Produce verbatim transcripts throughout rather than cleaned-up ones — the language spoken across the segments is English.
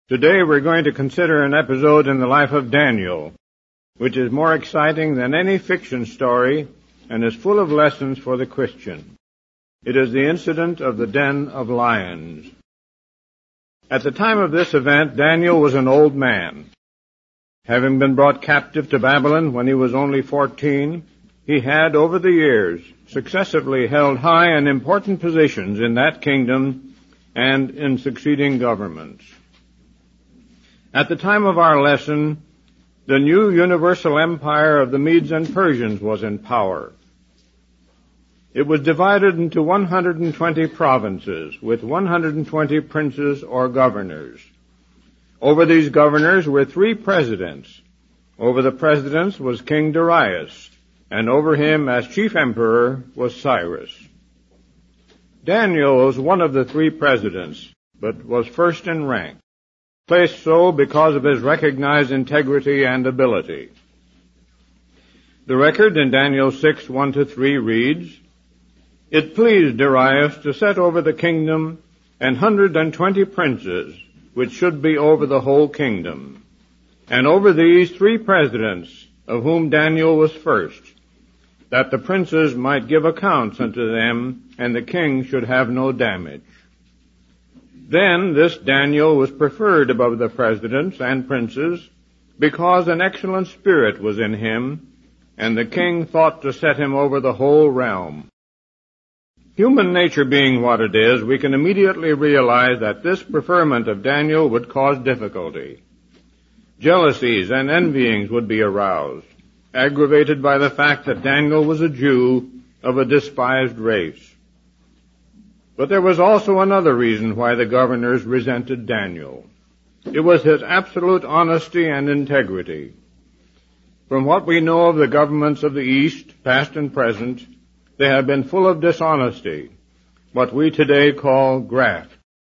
Today we're going to consider an episode in the life of Daniel, which is more exciting than any fiction story and is full of lessons for the Christian. It is the incident of the den of lions. At the time of this event, Daniel was an old man. Having been brought captive to Babylon when he was only fourteen, he had, over the years, successively held high and important positions in that kingdom and in succeeding governments. At the time of our lesson, the new universal empire of the Medes and Persians was in power. It was divided into one hundred twenty provinces with one hundred twenty princes or governors. Over these governors were three presidents. Over the presidents was King Darius, and over him as chief emperor was Cyrus. Daniel was one of the three presidents, but was first in rank, placed so because of his recognized integrity and ability. The record in Daniel six, one to three reads, "It pleased Darius to set over the kingdom an hundred and twenty princes, which should be over the whole kingdom, and over these three presidents, of whom Daniel was first, that the princes might give accounts unto them, and the king should have no damage. Then this Daniel was preferred above the presidents and princes, because an excellent spirit was in him, and the king thought to set him over the whole realm." Human nature being what it is, we can immediately realize that this preferment of Daniel would cause difficulty. Jealousies and envyings would be aroused, aggravated by the fact that Daniel was a Jew of a despised race. But there was also another reason why the governors resented Daniel. It was his absolute honesty and integrity. From what we know of the governments of the East, past and present, they have been full of dishonesty, what we today call graft.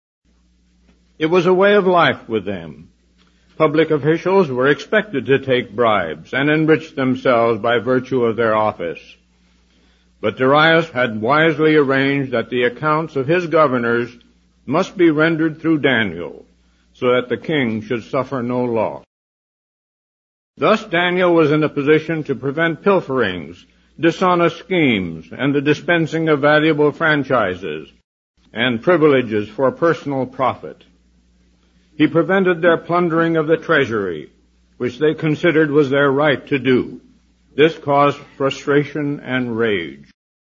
It was a way of life with them. Public officials were expected to take bribes and enrich themselves by virtue of their office. But Darius had wisely arranged that the accounts of his governors must be rendered through Daniel, so that the king should suffer no loss. Thus Daniel was in a position to prevent pilferings, dishonest schemes, and the dispensing of valuable franchises and privileges for personal profit. He prevented their plundering of the treasury, which they considered was their right to do. This caused frustration and rage.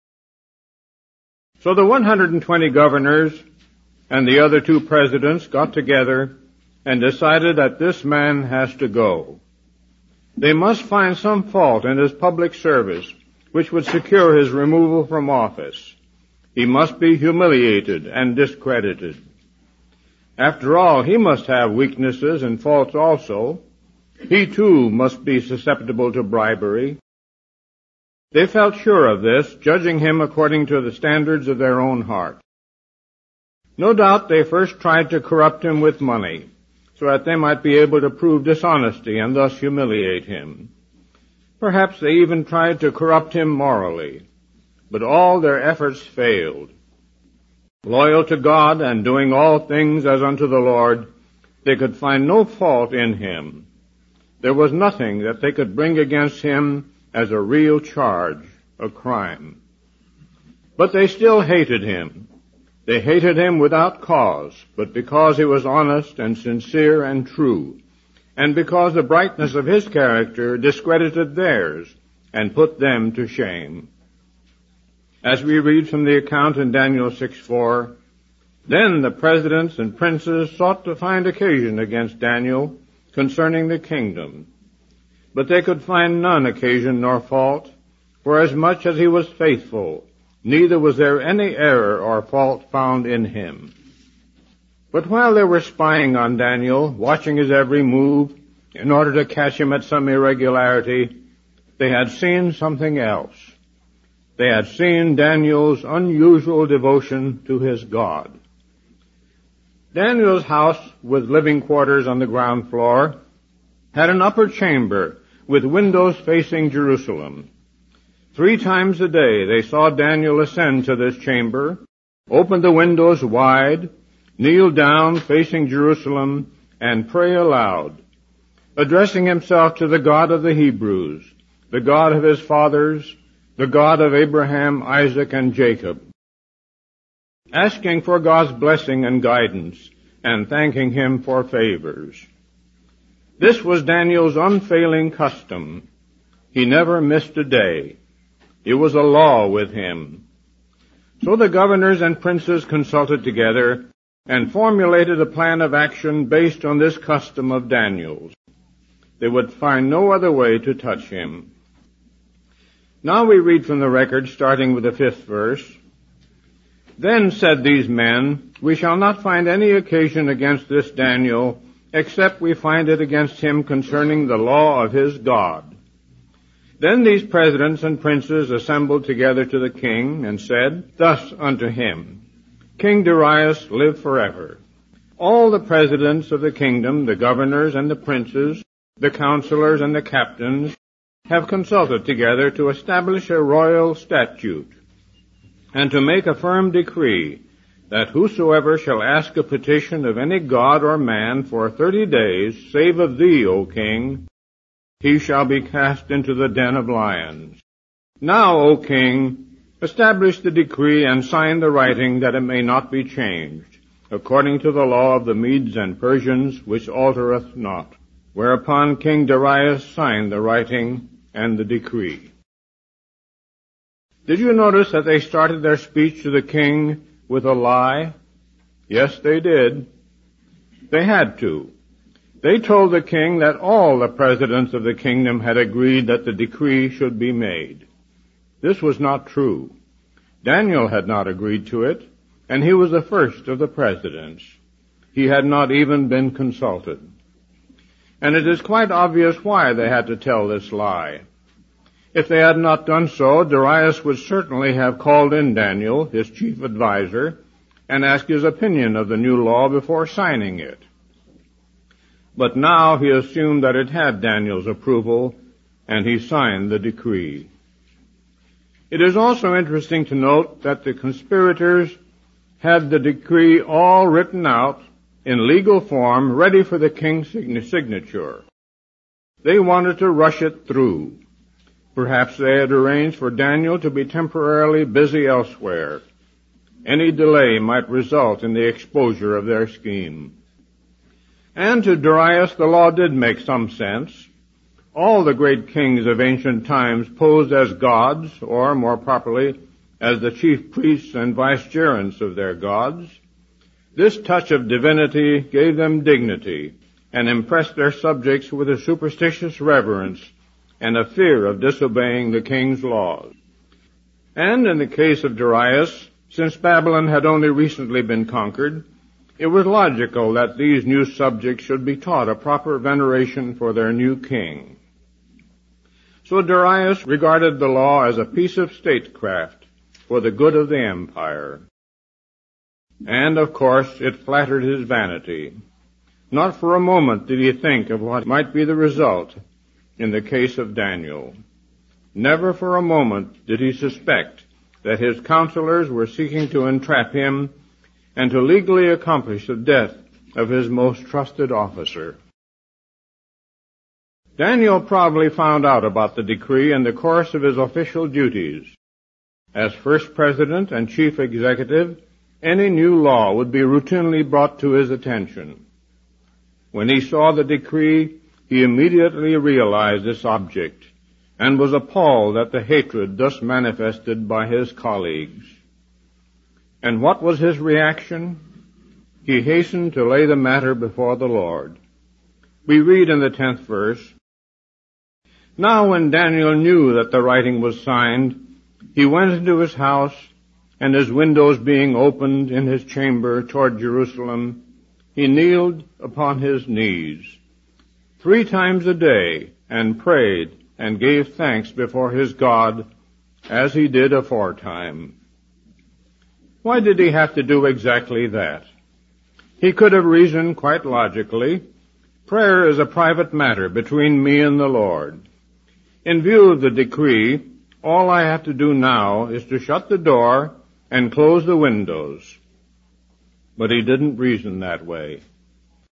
So the one hundred twenty governors and the other two presidents got together and decided that this man has to go. They must find some fault in his public service which would secure his removal from office. He must be humiliated and discredited. After all, he must have weaknesses and faults also. He too must be susceptible to bribery. They felt sure of this, judging him according to the standards of their own heart. No doubt they first tried to corrupt him with money, so that they might be able to prove dishonesty and thus humiliate him. Perhaps they even tried to corrupt him morally, but all their efforts failed. Loyal to God and doing all things as unto the Lord, they could find no fault in him. There was nothing that they could bring against him as a real charge, a crime. But they still hated him. They hated him without cause, but because he was honest and sincere and true, and because the brightness of his character discredited theirs and put them to shame. As we read from the account in Daniel six four, "Then the presidents and princes sought to find occasion against Daniel concerning the kingdom. But they could find none occasion nor fault, forasmuch as he was faithful, neither was there any error or fault found in him." But while they were spying on Daniel, watching his every move, in order to catch him at some irregularity, they had seen something else. They had seen Daniel's unusual devotion to his God. Daniel's house, with living quarters on the ground floor, had an upper chamber with windows facing Jerusalem. Three times a day they saw Daniel ascend to this chamber, open the windows wide, kneel down facing Jerusalem, and pray aloud, addressing himself to the God of the Hebrews, the God of his fathers, the God of Abraham, Isaac, and Jacob, asking for God's blessing and guidance, and thanking him for favors. This was Daniel's unfailing custom. He never missed a day. It was a law with him. So the governors and princes consulted together and formulated a plan of action based on this custom of Daniel's. They would find no other way to touch him. Now we read from the record, starting with the fifth verse. Then said these men, we shall not find any occasion against this Daniel, except we find it against him concerning the law of his God. Then these presidents and princes assembled together to the king, and said thus unto him, King Darius, live forever. All the presidents of the kingdom, the governors and the princes, the counselors and the captains, have consulted together to establish a royal statute, and to make a firm decree, that whosoever shall ask a petition of any god or man for thirty days, save of thee, O king, he shall be cast into the den of lions. Now, O king, establish the decree and sign the writing, that it may not be changed, according to the law of the Medes and Persians, which altereth not. Whereupon King Darius signed the writing and the decree. Did you notice that they started their speech to the king with a lie? Yes, they did. They had to. They told the king that all the presidents of the kingdom had agreed that the decree should be made. This was not true. Daniel had not agreed to it, and he was the first of the presidents. He had not even been consulted. And it is quite obvious why they had to tell this lie. If they had not done so, Darius would certainly have called in Daniel, his chief advisor, and asked his opinion of the new law before signing it. But now he assumed that it had Daniel's approval, and he signed the decree. It is also interesting to note that the conspirators had the decree all written out in legal form, ready for the king's signature. They wanted to rush it through. Perhaps they had arranged for Daniel to be temporarily busy elsewhere. Any delay might result in the exposure of their scheme. And to Darius, the law did make some sense. All the great kings of ancient times posed as gods, or more properly, as the chief priests and vicegerents of their gods. This touch of divinity gave them dignity and impressed their subjects with a superstitious reverence and a fear of disobeying the king's laws. And in the case of Darius, since Babylon had only recently been conquered, it was logical that these new subjects should be taught a proper veneration for their new king. So Darius regarded the law as a piece of statecraft for the good of the empire. And, of course, it flattered his vanity. Not for a moment did he think of what might be the result in the case of Daniel. Never for a moment did he suspect that his counselors were seeking to entrap him and to legally accomplish the death of his most trusted officer. Daniel probably found out about the decree in the course of his official duties. As first president and chief executive, any new law would be routinely brought to his attention. When he saw the decree, he immediately realized its object and was appalled at the hatred thus manifested by his colleagues. And what was his reaction? He hastened to lay the matter before the Lord. We read in the tenth verse, Now when Daniel knew that the writing was signed, he went into his house, and his windows being opened in his chamber toward Jerusalem, he kneeled upon his knees three times a day and prayed and gave thanks before his God as he did aforetime. Why did he have to do exactly that? He could have reasoned quite logically, prayer is a private matter between me and the Lord. In view of the decree, all I have to do now is to shut the door and close the windows. But he didn't reason that way.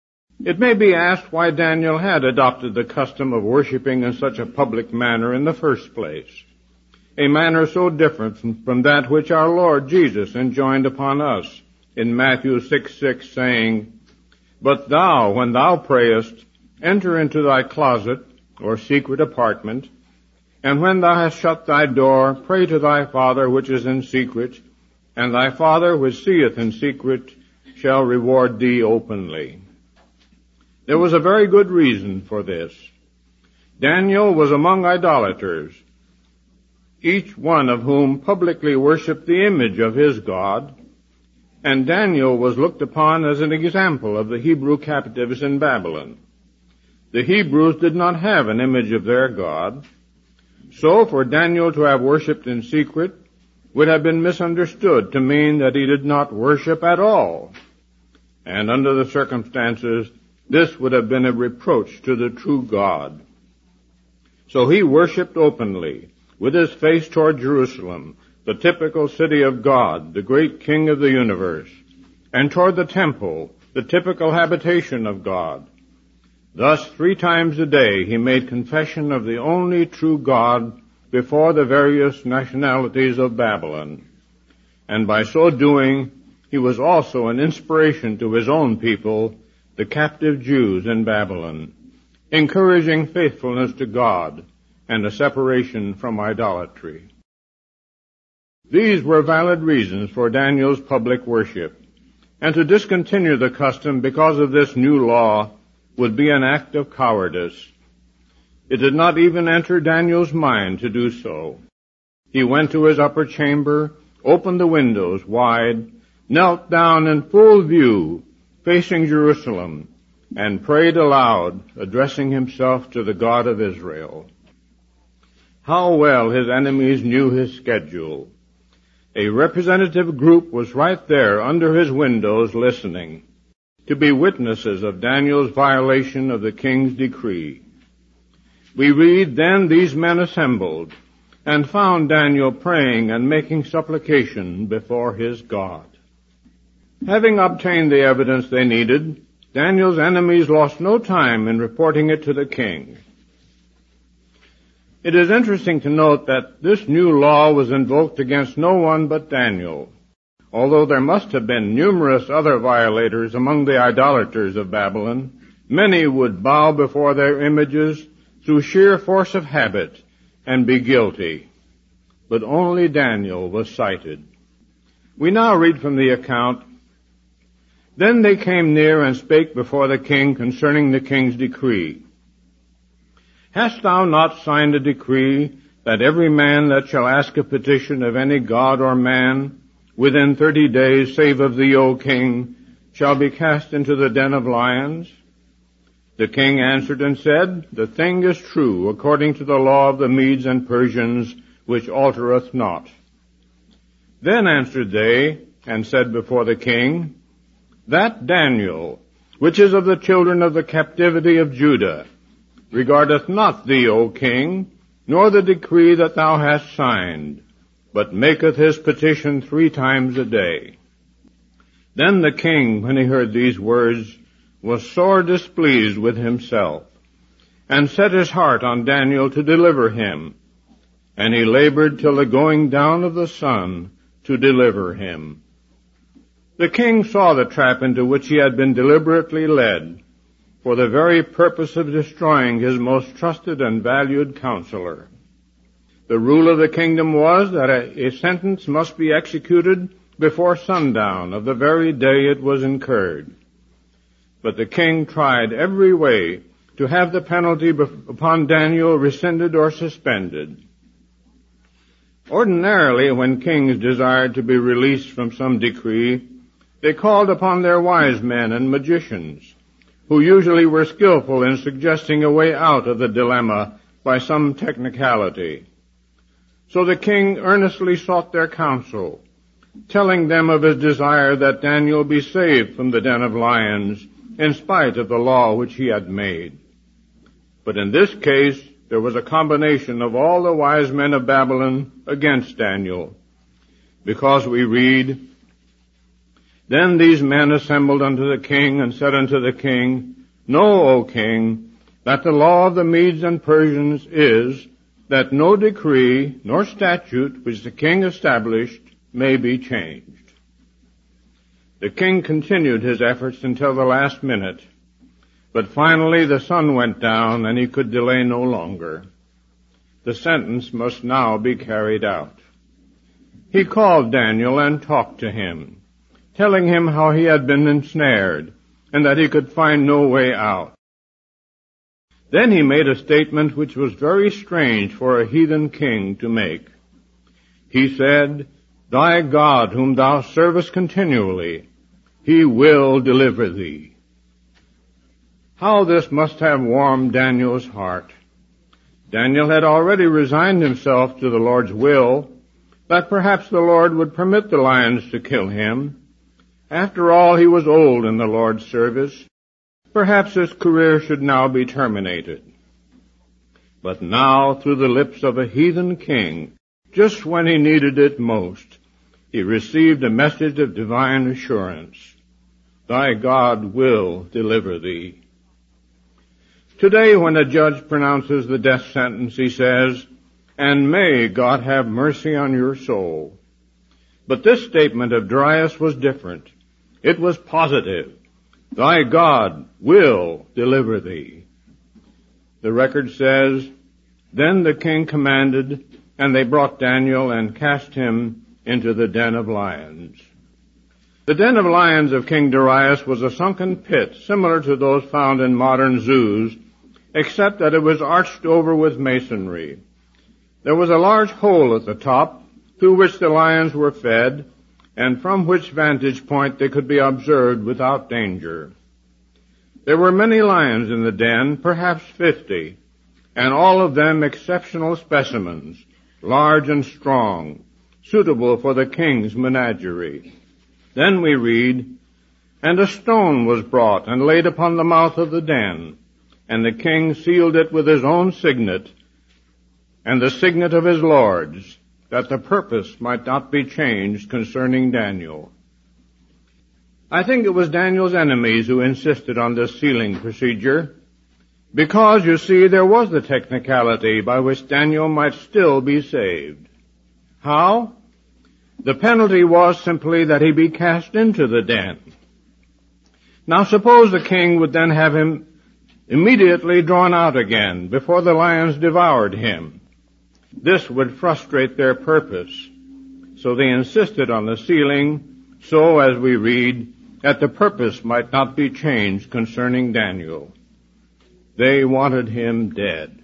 It may be asked why Daniel had adopted the custom of worshiping in such a public manner in the first place, a manner so different from, from that which our Lord Jesus enjoined upon us in Matthew six six, saying, "But thou, when thou prayest, enter into thy closet or secret apartment, and when thou hast shut thy door, pray to thy Father which is in secret, and thy Father which seeth in secret shall reward thee openly." There was a very good reason for this. Daniel was among idolaters, each one of whom publicly worshipped the image of his god, and Daniel was looked upon as an example of the Hebrew captives in Babylon. The Hebrews did not have an image of their god, so for Daniel to have worshipped in secret would have been misunderstood to mean that he did not worship at all, and under the circumstances, this would have been a reproach to the true God. So he worshipped openly, with his face toward Jerusalem, the typical city of God, the great King of the universe, and toward the temple, the typical habitation of God. Thus, three times a day he made confession of the only true God before the various nationalities of Babylon. And by so doing, he was also an inspiration to his own people, the captive Jews in Babylon, encouraging faithfulness to God and a separation from idolatry. These were valid reasons for Daniel's public worship, and to discontinue the custom because of this new law would be an act of cowardice. It did not even enter Daniel's mind to do so. He went to his upper chamber, opened the windows wide, knelt down in full view, facing Jerusalem, and prayed aloud, addressing himself to the God of Israel. How well his enemies knew his schedule. A representative group was right there under his windows listening, to be witnesses of Daniel's violation of the king's decree. We read, "Then these men assembled, and found Daniel praying and making supplication before his God." Having obtained the evidence they needed, Daniel's enemies lost no time in reporting it to the king. It is interesting to note that this new law was invoked against no one but Daniel, although there must have been numerous other violators among the idolaters of Babylon. Many would bow before their images through sheer force of habit and be guilty, but only Daniel was cited. We now read from the account, "Then they came near and spake before the king concerning the king's decree. Hast thou not signed a decree that every man that shall ask a petition of any god or man within thirty days, save of thee, O king, shall be cast into the den of lions?" The king answered and said, "The thing is true, according to the law of the Medes and Persians, which altereth not." Then answered they, and said before the king, "That Daniel, which is of the children of the captivity of Judah, regardeth not thee, O king, nor the decree that thou hast signed, but maketh his petition three times a day." Then the king, when he heard these words, was sore displeased with himself, and set his heart on Daniel to deliver him, and he labored till the going down of the sun to deliver him. The king saw the trap into which he had been deliberately led, for the very purpose of destroying his most trusted and valued counselor. The rule of the kingdom was that a, a sentence must be executed before sundown of the very day it was incurred. But the king tried every way to have the penalty upon Daniel rescinded or suspended. Ordinarily, when kings desired to be released from some decree, they called upon their wise men and magicians, who usually were skillful in suggesting a way out of the dilemma by some technicality. So the king earnestly sought their counsel, telling them of his desire that Daniel be saved from the den of lions, in spite of the law which he had made. But in this case, there was a combination of all the wise men of Babylon against Daniel, because we read, "Then these men assembled unto the king, and said unto the king, Know, O king, that the law of the Medes and Persians is that no decree nor statute which the king established may be changed. The king continued his efforts until the last minute, but finally the sun went down and he could delay no longer. The sentence must now be carried out. He called Daniel and talked to him, telling him how he had been ensnared and that he could find no way out. Then he made a statement which was very strange for a heathen king to make. He said, "Thy God, whom thou servest continually, he will deliver thee." How this must have warmed Daniel's heart. Daniel had already resigned himself to the Lord's will, that perhaps the Lord would permit the lions to kill him. After all, he was old in the Lord's service. Perhaps his career should now be terminated. But now, through the lips of a heathen king, just when he needed it most, he received a message of divine assurance. Thy God will deliver thee. Today, when a judge pronounces the death sentence, he says, "And may God have mercy on your soul." But this statement of Darius was different. It was positive. Thy God will deliver thee. The record says, "Then the king commanded, and they brought Daniel and cast him into the den of lions." The den of lions of King Darius was a sunken pit similar to those found in modern zoos, except that it was arched over with masonry. There was a large hole at the top through which the lions were fed, and from which vantage point they could be observed without danger. There were many lions in the den, perhaps fifty, and all of them exceptional specimens, large and strong, suitable for the king's menagerie. Then we read, "And a stone was brought and laid upon the mouth of the den, and the king sealed it with his own signet and the signet of his lords, that the purpose might not be changed concerning Daniel." I think it was Daniel's enemies who insisted on this sealing procedure, because, you see, there was the technicality by which Daniel might still be saved. How? The penalty was simply that he be cast into the den. Now suppose the king would then have him immediately drawn out again before the lions devoured him. This would frustrate their purpose. So they insisted on the sealing, so, as we read, that the purpose might not be changed concerning Daniel. They wanted him dead.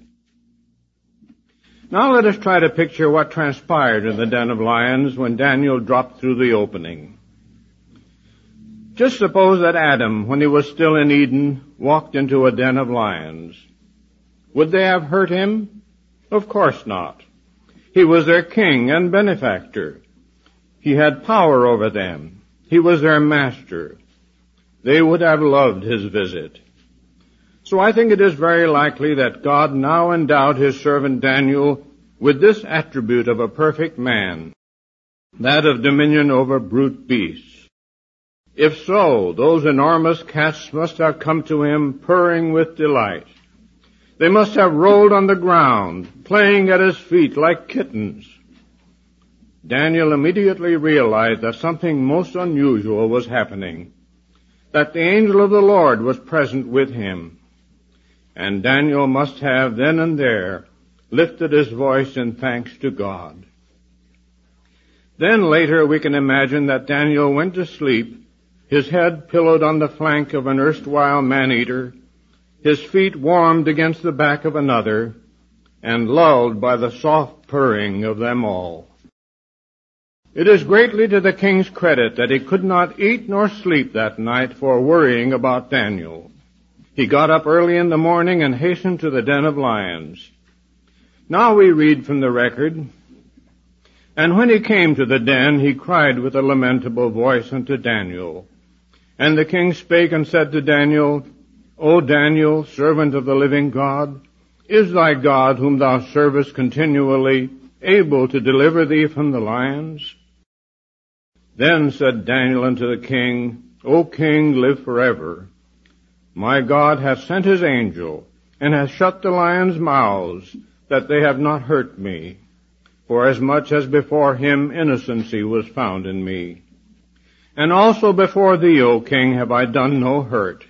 Now let us try to picture what transpired in the den of lions when Daniel dropped through the opening. Just suppose that Adam, when he was still in Eden, walked into a den of lions. Would they have hurt him? Of course not. He was their king and benefactor. He had power over them. He was their master. They would have loved his visit. So I think it is very likely that God now endowed his servant Daniel with this attribute of a perfect man, that of dominion over brute beasts. If so, those enormous cats must have come to him purring with delight. They must have rolled on the ground, playing at his feet like kittens. Daniel immediately realized that something most unusual was happening, that the angel of the Lord was present with him. And Daniel must have then and there lifted his voice in thanks to God. Then later we can imagine that Daniel went to sleep, his head pillowed on the flank of an erstwhile man-eater, his feet warmed against the back of another, and lulled by the soft purring of them all. It is greatly to the king's credit that he could not eat nor sleep that night for worrying about Daniel. He got up early in the morning and hastened to the den of lions. Now we read from the record, "And when he came to the den, he cried with a lamentable voice unto Daniel. And the king spake and said to Daniel, O Daniel, servant of the living God, is thy God, whom thou servest continually, able to deliver thee from the lions?" Then said Daniel unto the king, O king, live forever. My God hath sent his angel, and hath shut the lions' mouths, that they have not hurt me. Forasmuch as before him innocency was found in me. And also before thee, O king, have I done no hurt.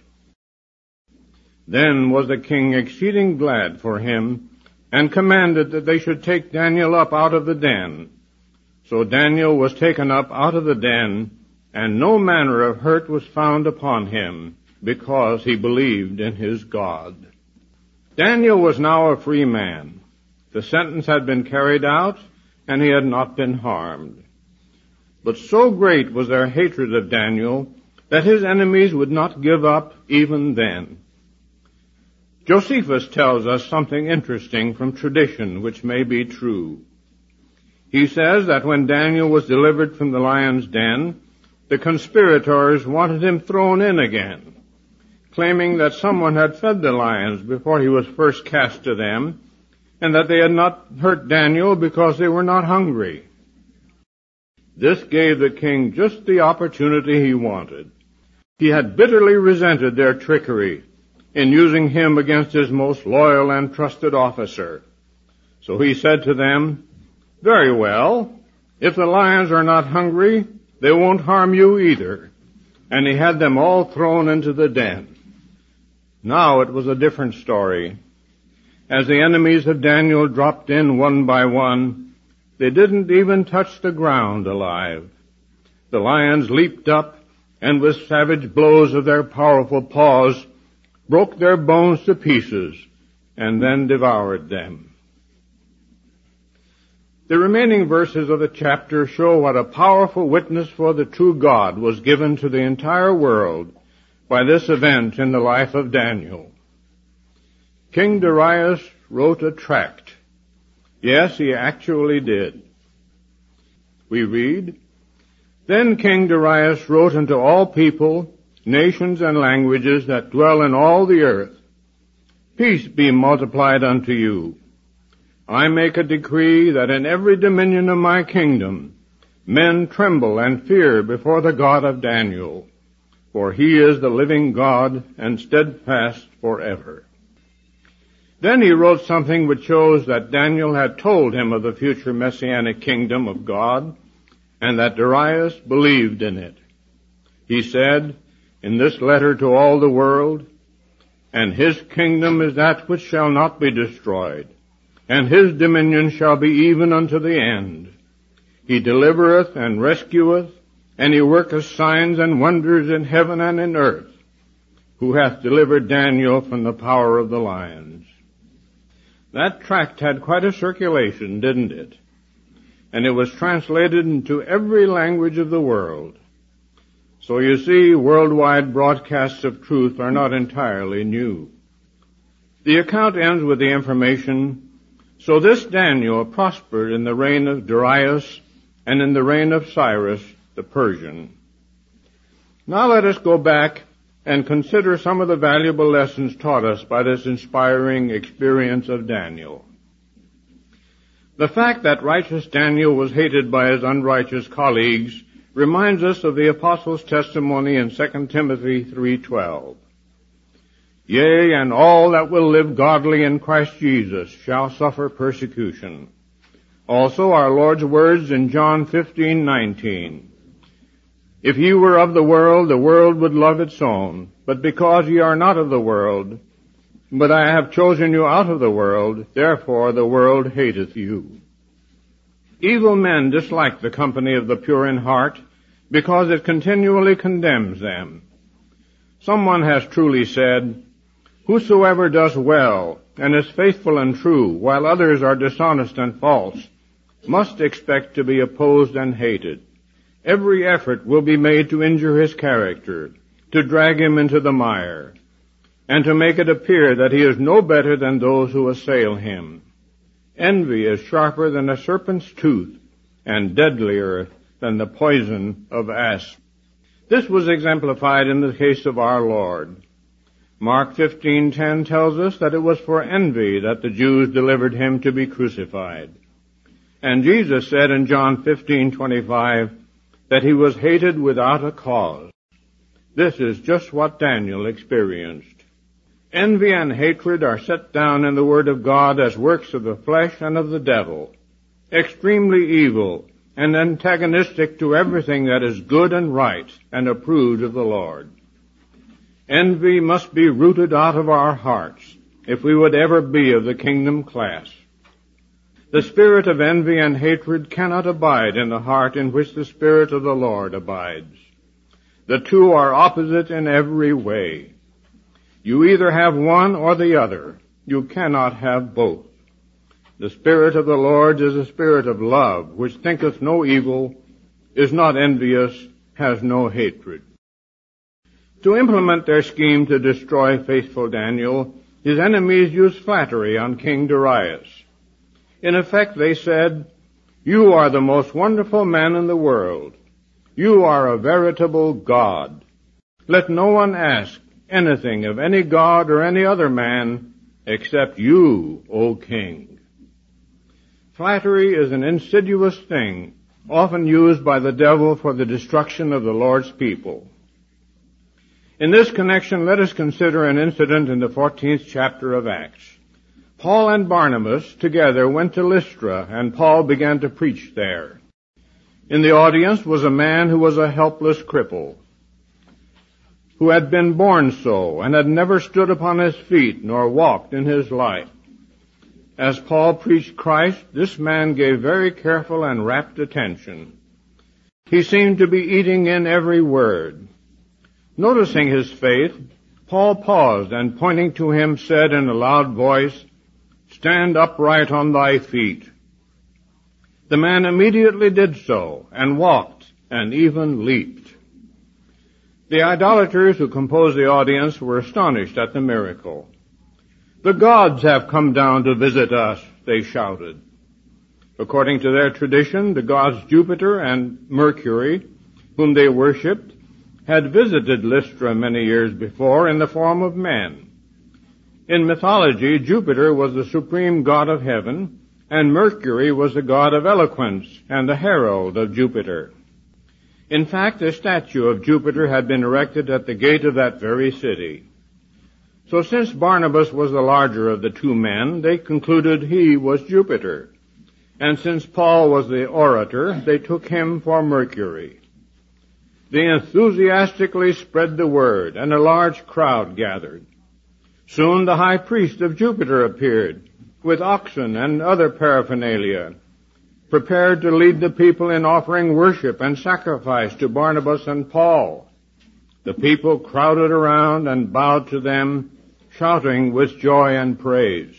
Then was the king exceeding glad for him, and commanded that they should take Daniel up out of the den. So Daniel was taken up out of the den, and no manner of hurt was found upon him, because he believed in his God. Daniel was now a free man. The sentence had been carried out, and he had not been harmed. But so great was their hatred of Daniel that his enemies would not give up even then. Josephus tells us something interesting from tradition which may be true. He says that when Daniel was delivered from the lion's den, the conspirators wanted him thrown in again, claiming that someone had fed the lions before he was first cast to them, and that they had not hurt Daniel because they were not hungry. This gave the king just the opportunity he wanted. He had bitterly resented their trickery in using him against his most loyal and trusted officer. So he said to them, "Very well, if the lions are not hungry, they won't harm you either." And he had them all thrown into the den. Now it was a different story. As the enemies of Daniel dropped in one by one, they didn't even touch the ground alive. The lions leaped up, and with savage blows of their powerful paws, broke their bones to pieces, and then devoured them. The remaining verses of the chapter show what a powerful witness for the true God was given to the entire world by this event in the life of Daniel. King Darius wrote a tract. Yes, he actually did. We read, "Then King Darius wrote unto all people, nations, and languages that dwell in all the earth, Peace be multiplied unto you. I make a decree that in every dominion of my kingdom men tremble and fear before the God of Daniel, for he is the living God and steadfast forever." Then he wrote something which shows that Daniel had told him of the future messianic kingdom of God, and that Darius believed in it. He said, in this letter to all the world, "And his kingdom is that which shall not be destroyed, and his dominion shall be even unto the end. He delivereth and rescueth, and he worketh signs and wonders in heaven and in earth, who hath delivered Daniel from the power of the lions." That tract had quite a circulation, didn't it? And it was translated into every language of the world. So you see, worldwide broadcasts of truth are not entirely new. The account ends with the information, "So this Daniel prospered in the reign of Darius and in the reign of Cyrus the Persian." Now let us go back and consider some of the valuable lessons taught us by this inspiring experience of Daniel. The fact that righteous Daniel was hated by his unrighteous colleagues reminds us of the apostle's testimony in Second Timothy three twelve. "Yea, and all that will live godly in Christ Jesus shall suffer persecution." Also our Lord's words in John fifteen nineteen. "If ye were of the world, the world would love its own. But because ye are not of the world, but I have chosen you out of the world, therefore the world hateth you." Evil men dislike the company of the pure in heart because it continually condemns them. Someone has truly said, "Whosoever does well and is faithful and true, while others are dishonest and false, must expect to be opposed and hated. Every effort will be made to injure his character, to drag him into the mire, and to make it appear that he is no better than those who assail him. Envy is sharper than a serpent's tooth, and deadlier than the poison of asp." This was exemplified in the case of our Lord. Mark fifteen ten tells us that it was for envy that the Jews delivered him to be crucified. And Jesus said in John fifteen twenty-five that he was hated without a cause. This is just what Daniel experienced. Envy and hatred are set down in the Word of God as works of the flesh and of the devil, extremely evil and antagonistic to everything that is good and right and approved of the Lord. Envy must be rooted out of our hearts if we would ever be of the kingdom class. The spirit of envy and hatred cannot abide in the heart in which the Spirit of the Lord abides. The two are opposite in every way. You either have one or the other. You cannot have both. The Spirit of the Lord is a spirit of love, which thinketh no evil, is not envious, has no hatred. To implement their scheme to destroy faithful Daniel, his enemies used flattery on King Darius. In effect, they said, "You are the most wonderful man in the world. You are a veritable God. Let no one ask anything of any god or any other man except you, O king." Flattery is an insidious thing, often used by the devil for the destruction of the Lord's people. In this connection, let us consider an incident in the fourteenth chapter of Acts. Paul and Barnabas together went to Lystra, and Paul began to preach there. In the audience was a man who was a helpless cripple, who had been born so, and had never stood upon his feet nor walked in his life. As Paul preached Christ, this man gave very careful and rapt attention. He seemed to be eating in every word. Noticing his faith, Paul paused and pointing to him said in a loud voice, "Stand upright on thy feet." The man immediately did so, and walked, and even leaped. The idolaters who composed the audience were astonished at the miracle. "The gods have come down to visit us," they shouted. According to their tradition, the gods Jupiter and Mercury, whom they worshipped, had visited Lystra many years before in the form of men. In mythology, Jupiter was the supreme god of heaven, and Mercury was the god of eloquence and the herald of Jupiter. In fact, a statue of Jupiter had been erected at the gate of that very city. So since Barnabas was the larger of the two men, they concluded he was Jupiter. And since Paul was the orator, they took him for Mercury. They enthusiastically spread the word, and a large crowd gathered. Soon the high priest of Jupiter appeared, with oxen and other paraphernalia, prepared to lead the people in offering worship and sacrifice to Barnabas and Paul. The people crowded around and bowed to them, shouting with joy and praise.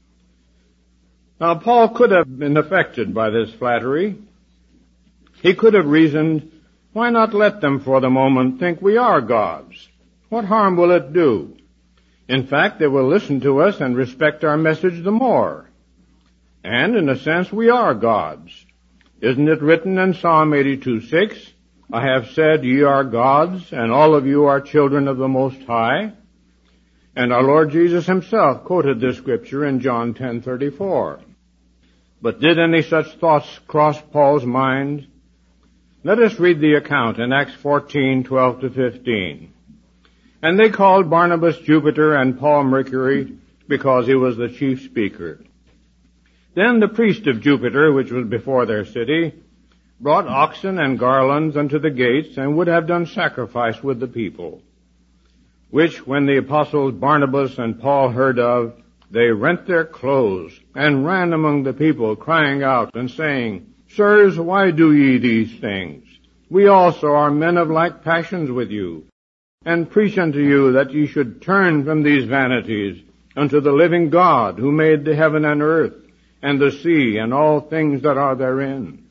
Now, Paul could have been affected by this flattery. He could have reasoned, why not let them for the moment think we are gods? What harm will it do? In fact, they will listen to us and respect our message the more. And, in a sense, we are gods. Isn't it written in Psalm eighty-two six, "I have said, ye are gods, and all of you are children of the Most High"? And our Lord Jesus himself quoted this scripture in John ten thirty-four. But did any such thoughts cross Paul's mind? Let us read the account in Acts fourteen twelve to fifteen. "And they called Barnabas Jupiter and Paul Mercury, because he was the chief speaker. Then the priest of Jupiter, which was before their city, brought oxen and garlands unto the gates, and would have done sacrifice with the people. Which, when the apostles Barnabas and Paul heard of, they rent their clothes, and ran among the people, crying out, and saying, Sirs, why do ye these things? We also are men of like passions with you, and preach unto you that ye should turn from these vanities unto the living God, who made the heaven and earth, and the sea, and all things that are therein."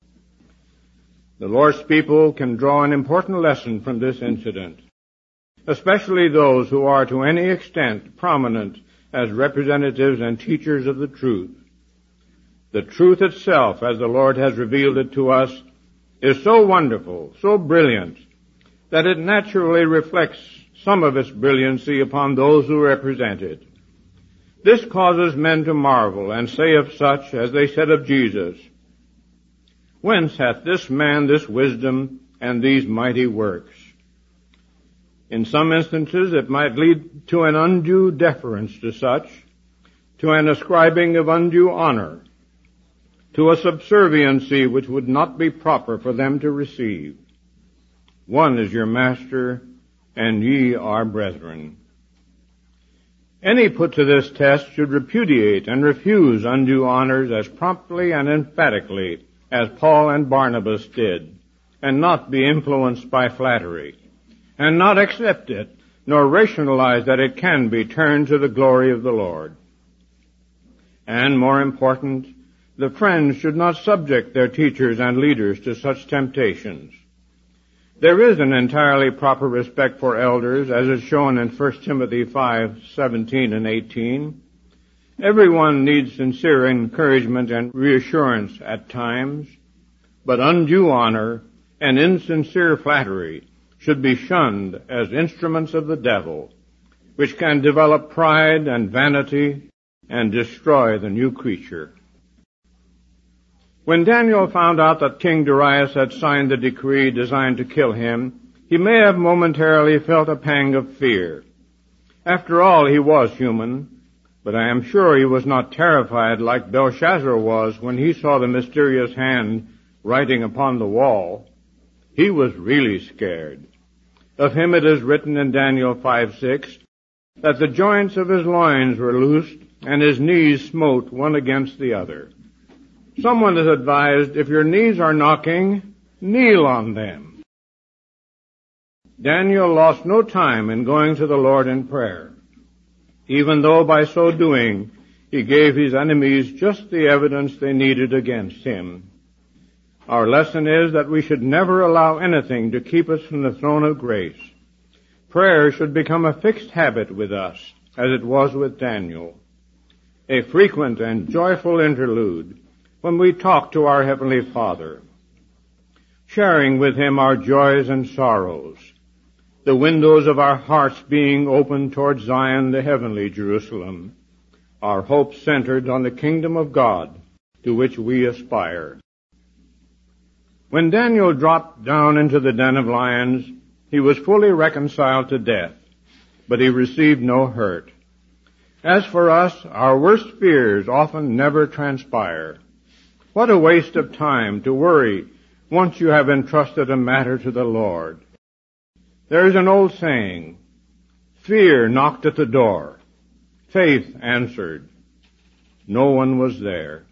The Lord's people can draw an important lesson from this incident, especially those who are to any extent prominent as representatives and teachers of the truth. The truth itself, as the Lord has revealed it to us, is so wonderful, so brilliant, that it naturally reflects some of its brilliancy upon those who represent it. This causes men to marvel and say of such, as they said of Jesus, "Whence hath this man this wisdom and these mighty works?" In some instances, it might lead to an undue deference to such, to an ascribing of undue honor, to a subserviency which would not be proper for them to receive. One is your master, and ye are brethren. Any put to this test should repudiate and refuse undue honors as promptly and emphatically as Paul and Barnabas did, and not be influenced by flattery, and not accept it, nor rationalize that it can be turned to the glory of the Lord. And more important, the friends should not subject their teachers and leaders to such temptations. There is an entirely proper respect for elders, as is shown in First Timothy five seventeen and eighteen. Everyone needs sincere encouragement and reassurance at times, but undue honor and insincere flattery should be shunned as instruments of the devil, which can develop pride and vanity and destroy the new creature. When Daniel found out that King Darius had signed the decree designed to kill him, he may have momentarily felt a pang of fear. After all, he was human, but I am sure he was not terrified like Belshazzar was when he saw the mysterious hand writing upon the wall. He was really scared. Of him it is written in Daniel five six that the joints of his loins were loosed and his knees smote one against the other. Someone is advised, if your knees are knocking, kneel on them. Daniel lost no time in going to the Lord in prayer, even though by so doing he gave his enemies just the evidence they needed against him. Our lesson is that we should never allow anything to keep us from the throne of grace. Prayer should become a fixed habit with us, as it was with Daniel, a frequent and joyful interlude when we talk to our Heavenly Father, sharing with Him our joys and sorrows, the windows of our hearts being opened toward Zion, the heavenly Jerusalem, our hopes centered on the kingdom of God to which we aspire. When Daniel dropped down into the den of lions, he was fully reconciled to death, but he received no hurt. As for us, our worst fears often never transpire. What a waste of time to worry once you have entrusted a matter to the Lord. There is an old saying, fear knocked at the door, faith answered. No one was there.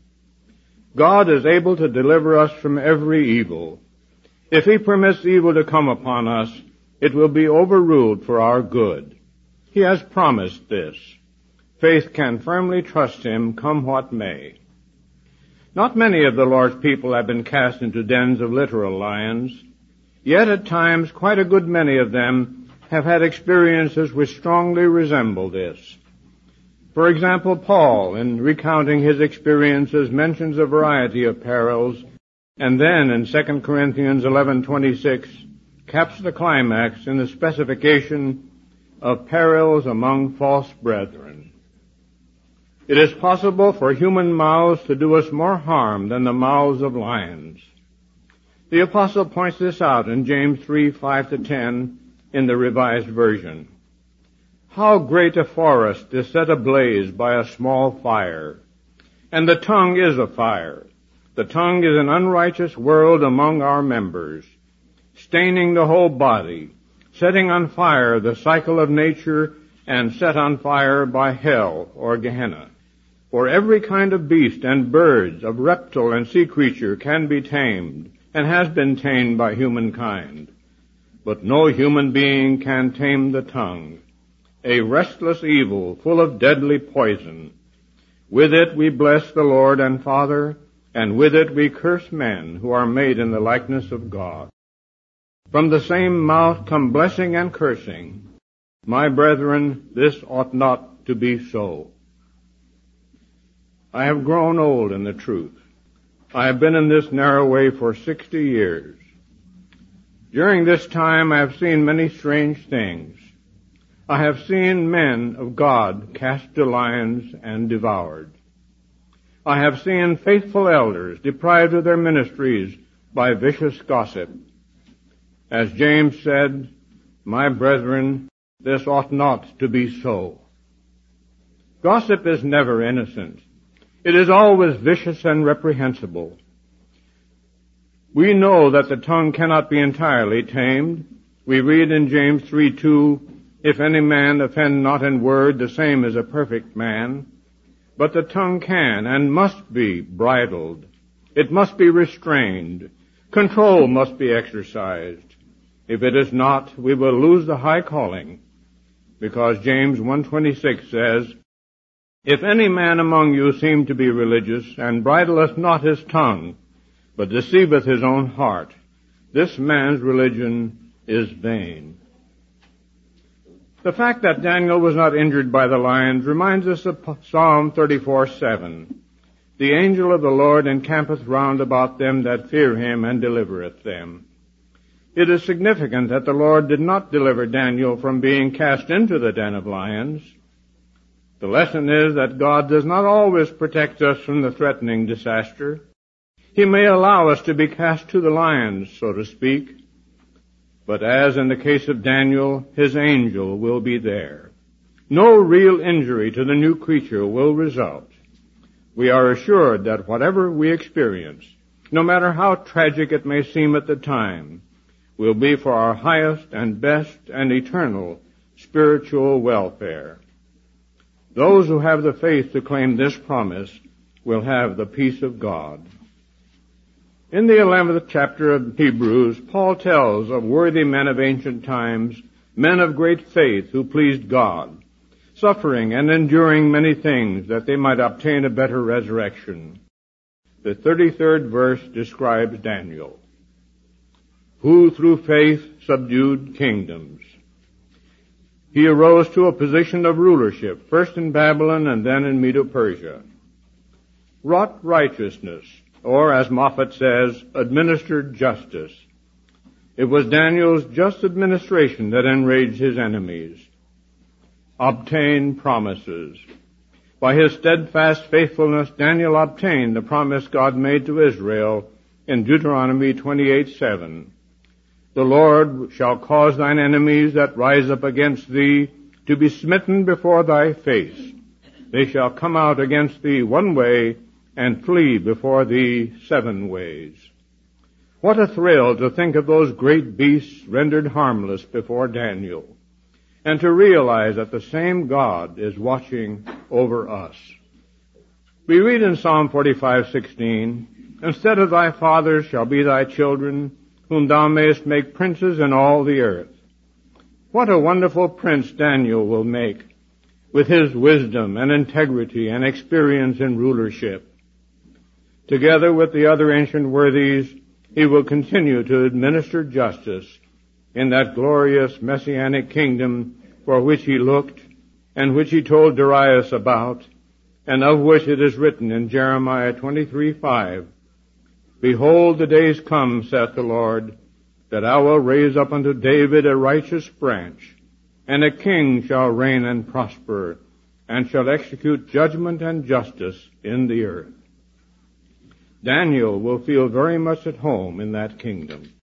God is able to deliver us from every evil. If He permits evil to come upon us, it will be overruled for our good. He has promised this. Faith can firmly trust Him, come what may. Not many of the Lord's people have been cast into dens of literal lions, yet at times quite a good many of them have had experiences which strongly resemble this. For example, Paul, in recounting his experiences, mentions a variety of perils, and then in Second Corinthians eleven twenty-six caps the climax in the specification of perils among false brethren. It is possible for human mouths to do us more harm than the mouths of lions. The apostle points this out in James three five to ten in the Revised Version. How great a forest is set ablaze by a small fire, and the tongue is a fire. The tongue is an unrighteous world among our members, staining the whole body, setting on fire the cycle of nature, and set on fire by hell or Gehenna. For every kind of beast and birds, of reptile and sea creature can be tamed, and has been tamed by humankind. But no human being can tame the tongue, a restless evil full of deadly poison. With it we bless the Lord and Father, and with it we curse men who are made in the likeness of God. From the same mouth come blessing and cursing. My brethren, this ought not to be so. I have grown old in the truth. I have been in this narrow way for sixty years. During this time I have seen many strange things. I have seen men of God cast to lions and devoured. I have seen faithful elders deprived of their ministries by vicious gossip. As James said, My brethren, this ought not to be so. Gossip is never innocent. It is always vicious and reprehensible. We know that the tongue cannot be entirely tamed. We read in James three two, if any man offend not in word, the same is a perfect man. But the tongue can and must be bridled. It must be restrained. Control must be exercised. If it is not, we will lose the high calling, because James one twenty-six says, if any man among you seem to be religious, and bridleth not his tongue, but deceiveth his own heart, this man's religion is vain. The fact that Daniel was not injured by the lions reminds us of Psalm thirty-four seven. The angel of the Lord encampeth round about them that fear him, and delivereth them. It is significant that the Lord did not deliver Daniel from being cast into the den of lions. The lesson is that God does not always protect us from the threatening disaster. He may allow us to be cast to the lions, so to speak, but as in the case of Daniel, his angel will be there. No real injury to the new creature will result. We are assured that whatever we experience, no matter how tragic it may seem at the time, will be for our highest and best and eternal spiritual welfare. Those who have the faith to claim this promise will have the peace of God. In the eleventh chapter of Hebrews, Paul tells of worthy men of ancient times, men of great faith who pleased God, suffering and enduring many things that they might obtain a better resurrection. The thirty-third verse describes Daniel, who through faith subdued kingdoms. He arose to a position of rulership, first in Babylon and then in Medo-Persia. Wrought righteousness, or as Moffat says, administered justice. It was Daniel's just administration that enraged his enemies. Obtained promises. By his steadfast faithfulness, Daniel obtained the promise God made to Israel in Deuteronomy twenty-eight seven. The Lord shall cause thine enemies that rise up against thee to be smitten before thy face. They shall come out against thee one way and flee before thee seven ways. What a thrill to think of those great beasts rendered harmless before Daniel, and to realize that the same God is watching over us. We read in Psalm forty-five sixteen, instead of thy fathers shall be thy children, whom thou mayest make princes in all the earth. What a wonderful prince Daniel will make, with his wisdom and integrity and experience in rulership. Together with the other ancient worthies, he will continue to administer justice in that glorious messianic kingdom for which he looked and which he told Darius about, and of which it is written in Jeremiah twenty-three five, behold, the days come, saith the Lord, that I will raise up unto David a righteous branch, and a king shall reign and prosper, and shall execute judgment and justice in the earth. Daniel will feel very much at home in that kingdom.